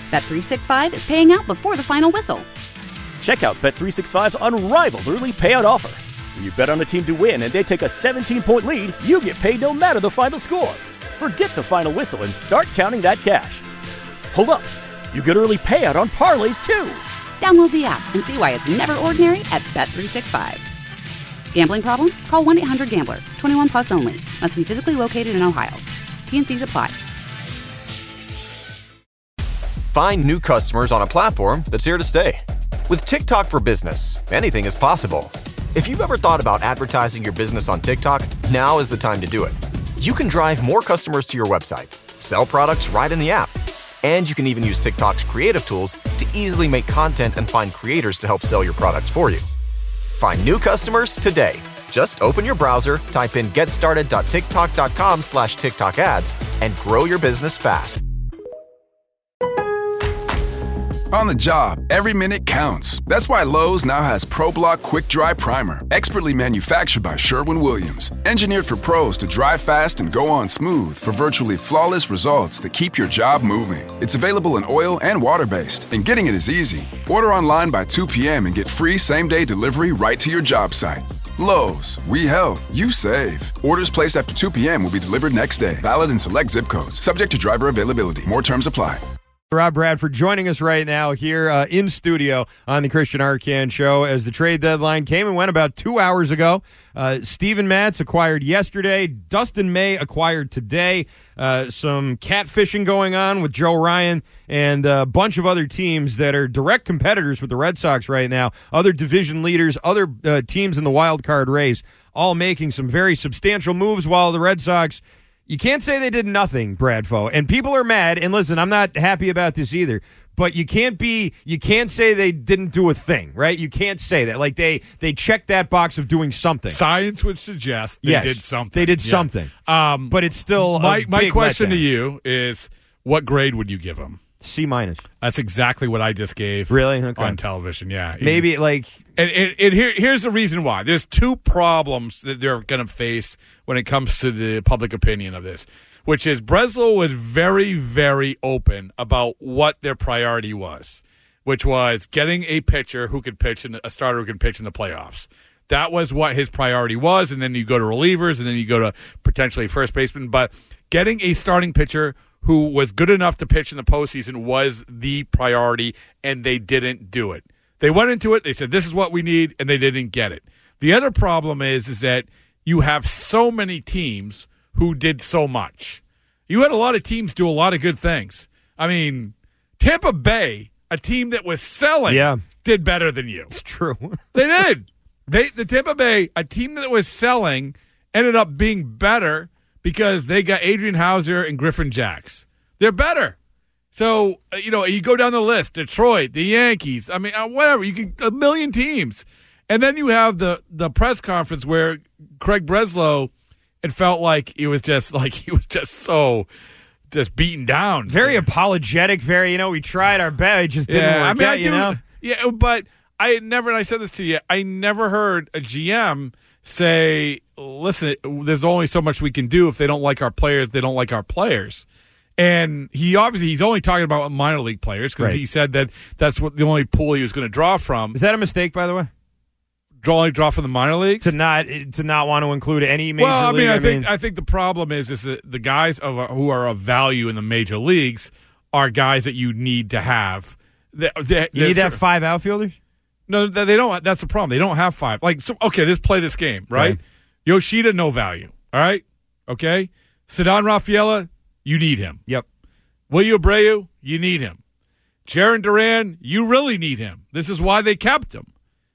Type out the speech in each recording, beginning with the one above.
Bet365 is paying out before the final whistle. Check out Bet365's unrivaled early payout offer. When you bet on a team to win and they take a 17-point lead, you get paid no matter the final score. Forget the final whistle and start counting that cash. Hold up. You get early payout on parlays, too. Download the app and see why it's never ordinary at Bet365. Gambling problem? Call 1-800-GAMBLER. 21 plus only. Must be physically located in Ohio. T&Cs apply. Find new customers on a platform that's here to stay. With TikTok for Business, anything is possible. If you've ever thought about advertising your business on TikTok, now is the time to do it. You can drive more customers to your website, sell products right in the app, and you can even use TikTok's creative tools to easily make content and find creators to help sell your products for you. Find new customers today. Just open your browser, type in getstarted.tiktok.com/TikTok ads, and grow your business fast. On the job, every minute counts. That's why Lowe's now has ProBlock Quick Dry Primer, expertly manufactured by Sherwin-Williams. Engineered for pros to dry fast and go on smooth for virtually flawless results that keep your job moving. It's available in oil and water-based, and getting it is easy. Order online by 2 p.m. and get free same-day delivery right to your job site. Lowe's, we help, you save. Orders placed after 2 p.m. will be delivered next day. Valid in select zip codes. Subject to driver availability. More terms apply. Rob Bradford joining us right now here in studio on the Christian Arcand Show as the trade deadline came and went about 2 hours ago. Steven Matz acquired yesterday. Dustin May acquired today. Some catfishing going on with Joe Ryan and a bunch of other teams that are direct competitors with the Red Sox right now. Other division leaders, other teams in the wild card race, all making some very substantial moves while the Red Sox... You can't say they did nothing, Bradfo, and people are mad. And listen, I'm not happy about this either. But you can't say they didn't do a thing, right? You can't say that. Like they checked that box of doing something. Science would suggest they did something. They did something. But it's still my question letdown to you is, what grade would you give them? C-. That's exactly what I just gave. Really? Okay. On television, yeah. Maybe like... And here's the reason why. There's two problems that they're going to face when it comes to the public opinion of this, which is Breslow was very, very open about what their priority was, which was getting a pitcher who could pitch, a starter who can pitch in the playoffs. That was what his priority was, and then you go to relievers, and then you go to potentially first baseman. But getting a starting pitcher who was good enough to pitch in the postseason was the priority, and they didn't do it. They went into it, they said, this is what we need, and they didn't get it. The other problem is that you have so many teams who did so much. You had a lot of teams do a lot of good things. I mean, Tampa Bay, a team that was selling, did better than you. It's true. They did. The Tampa Bay, a team that was selling, ended up being better because they got Adrian Hauser and Griffin Jacks. They're better. So, you go down the list, Detroit, the Yankees, I mean, whatever, you can a million teams. And then you have the press conference where Craig Breslow, it felt like he was just so beaten down. Very apologetic, we tried our best, it just didn't work out, Yeah, but I said this to you, I never heard a GM say, listen, there's only so much we can do. If they don't like our players, they don't like our players. And he's only talking about minor league players because he said that that's what the only pool he was going to draw from. Is that a mistake, by the way? Draw from the minor leagues to not want to include any major league. I think the problem is that the guys who are of value in the major leagues are guys that you need to have. You need to have 5 outfielders? No, they don't. That's the problem. They don't have 5. Let's play this game, right? Yoshida, no value. All right, okay. Ceddanne Rafaela, you need him. Yep. Willie Abreu, you need him. Jarren Duran, you really need him. This is why they kept him.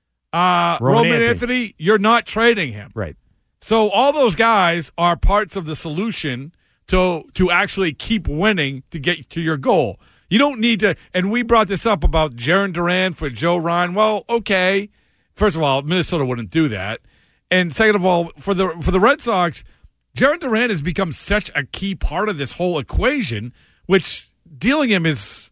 Roman Anthony, you're not trading him. Right. So all those guys are parts of the solution to actually keep winning to get to your goal. You don't need to, and we brought this up about Jarren Duran for Joe Ryan. Well, okay. First of all, Minnesota wouldn't do that. And second of all, for the Red Sox, Jarren Duran has become such a key part of this whole equation, which dealing him is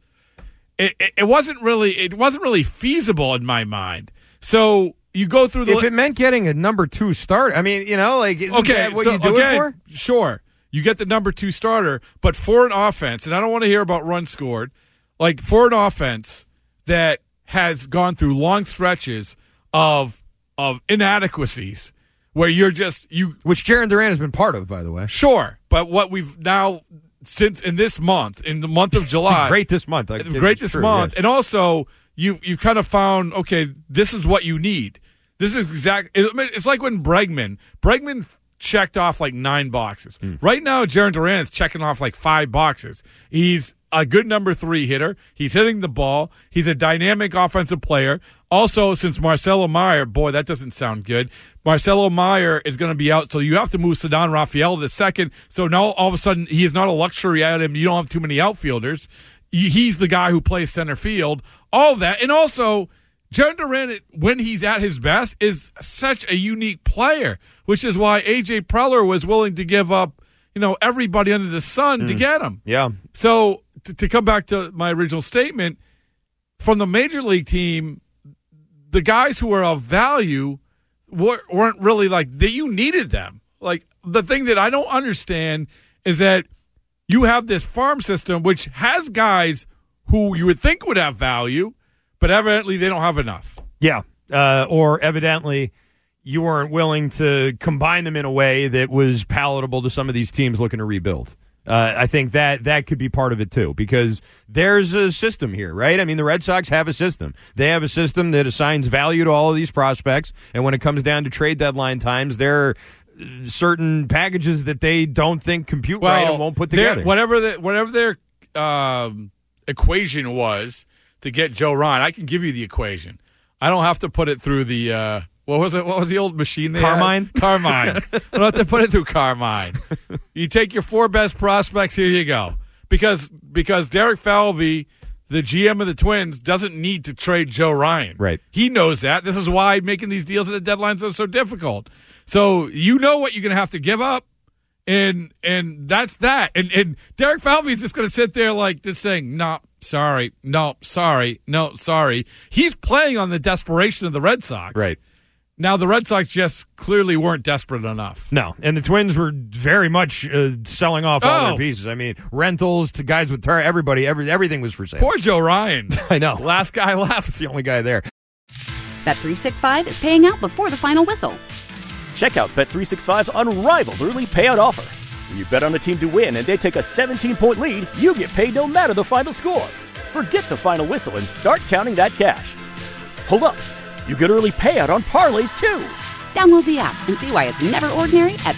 it wasn't really feasible in my mind. So you go through if it meant getting a number 2 start, I mean, isn't that what you do it for? Sure. You get the number 2 starter, but for an offense, and I don't want to hear about runs scored, like for an offense that has gone through long stretches of inadequacies where you're just which Jarren Duran has been part of, by the way. Sure, but what we've now since in the month of July, great this month, yes. And also you've kind of found, okay, this is what you need. This is it's like when Bregman checked off like 9 boxes. Right now, Jarren Duran is checking off like 5 boxes. He's a good number 3 hitter. He's hitting the ball. He's a dynamic offensive player. Also, since Marcelo Meyer, boy, that doesn't sound good. Marcelo Meyer is going to be out, so you have to move Ceddanne Rafael to second. So now all of a sudden, he is not a luxury item. You don't have too many outfielders. He's the guy who plays center field. All of that. And also, Jarren Duran, when he's at his best, is such a unique player, which is why A.J. Preller was willing to give up, everybody under the sun to get him. Yeah. So to come back to my original statement, from the major league team, the guys who were of value weren't really you needed them. Like, the thing that I don't understand is that you have this farm system which has guys who you would think would have value, but evidently they don't have enough. Yeah, or evidently you weren't willing to combine them in a way that was palatable to some of these teams looking to rebuild. I think that could be part of it, too, because there's a system here, right? I mean, the Red Sox have a system. They have a system that assigns value to all of these prospects, and when it comes down to trade deadline times, there are certain packages that they don't think compute right and won't put together. Whatever their equation was to get Joe Ryan, I can give you the equation. I don't have to put it through the what was it? What was the old machine they Carmine? had? Carmine. I don't have to put it through Carmine. You take your 4 best prospects, here you go. Because Derek Falvey, the GM of the Twins, doesn't need to trade Joe Ryan. Right. He knows that. This is why making these deals at the deadlines are so difficult. So you know what you're going to have to give up. And that's that. And Derek Falvey's just going to sit there just saying, no, sorry, no, sorry, no, sorry. He's playing on the desperation of the Red Sox. Right. Now, the Red Sox just clearly weren't desperate enough. No, and the Twins were very much selling off all their pieces. I mean, rentals to guys with everybody, everything was for sale. Poor Joe Ryan. I know. Last guy left. It's the only guy there. Bet365 is paying out before the final whistle. Check out Bet365's unrivaled early payout offer. When you bet on a team to win and they take a 17-point lead, you get paid no matter the final score. Forget the final whistle and start counting that cash. Hold up. You get early payout on parlays, too. Download the app and see why it's never ordinary at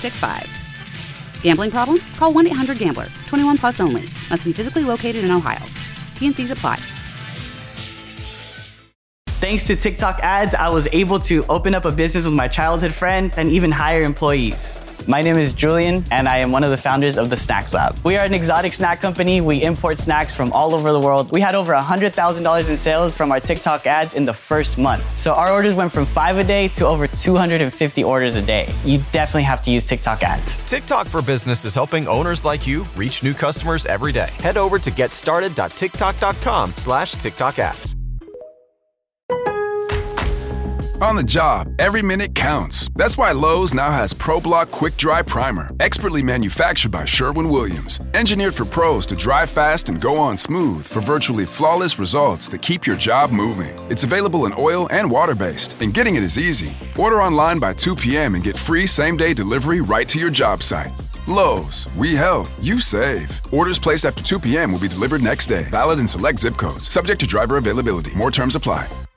Bet365. Gambling problem? Call 1-800-GAMBLER. 21 plus only. Must be physically located in Ohio. T&Cs apply. Thanks to TikTok ads, I was able to open up a business with my childhood friend and even hire employees. My name is Julian, and I am one of the founders of the Snacks Lab. We are an exotic snack company. We import snacks from all over the world. We had over $100,000 in sales from our TikTok ads in the first month. So our orders went from 5 a day to over 250 orders a day. You definitely have to use TikTok ads. TikTok for Business is helping owners like you reach new customers every day. Head over to getstarted.tiktok.com/TikTok ads. On the job, every minute counts. That's why Lowe's now has ProBlock Quick Dry Primer, expertly manufactured by Sherwin-Williams. Engineered for pros to dry fast and go on smooth for virtually flawless results that keep your job moving. It's available in oil and water-based, and getting it is easy. Order online by 2 p.m. and get free same-day delivery right to your job site. Lowe's, we help, you save. Orders placed after 2 p.m. will be delivered next day. Valid in select zip codes. Subject to driver availability. More terms apply.